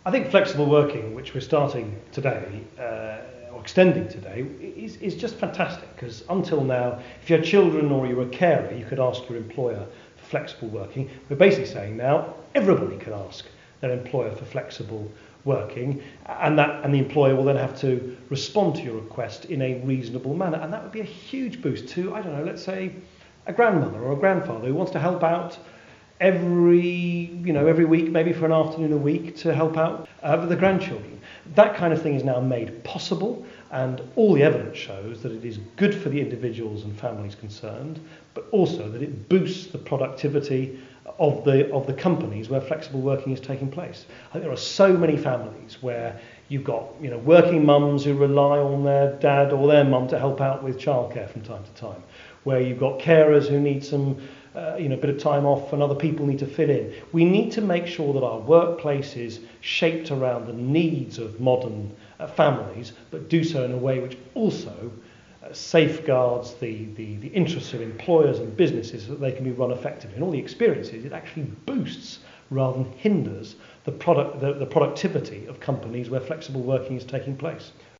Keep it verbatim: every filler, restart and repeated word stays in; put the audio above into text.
I think flexible working, which we're starting today, uh, or extending today, is, is just fantastic, because until now, if you had children or you were a carer, you could ask your employer for flexible working. We're basically saying now everybody can ask their employer for flexible working, and that and the employer will then have to respond to your request in a reasonable manner, and that would be a huge boost to, I don't know, let's say a grandmother or a grandfather who wants to help out every you know every week, maybe for an afternoon a week, to help out uh, with the grandchildren. That kind of thing is now made possible, and all the evidence shows that it is good for the individuals and families concerned, but also that it boosts the productivity of the of the companies where flexible working is taking place. I think there are so many families where you've got you know working mums who rely on their dad or their mum to help out with childcare from time to time, where you've got carers who need some uh, you know bit of time off and other people need to fit in. We need to make sure that our workplace is shaped around the needs of modern uh, families, but do so in a way which also Uh, safeguards the, the, the interests of employers and businesses, so that they can be run effectively. And all the experiences, it actually boosts rather than hinders the, product, the, the productivity of companies where flexible working is taking place.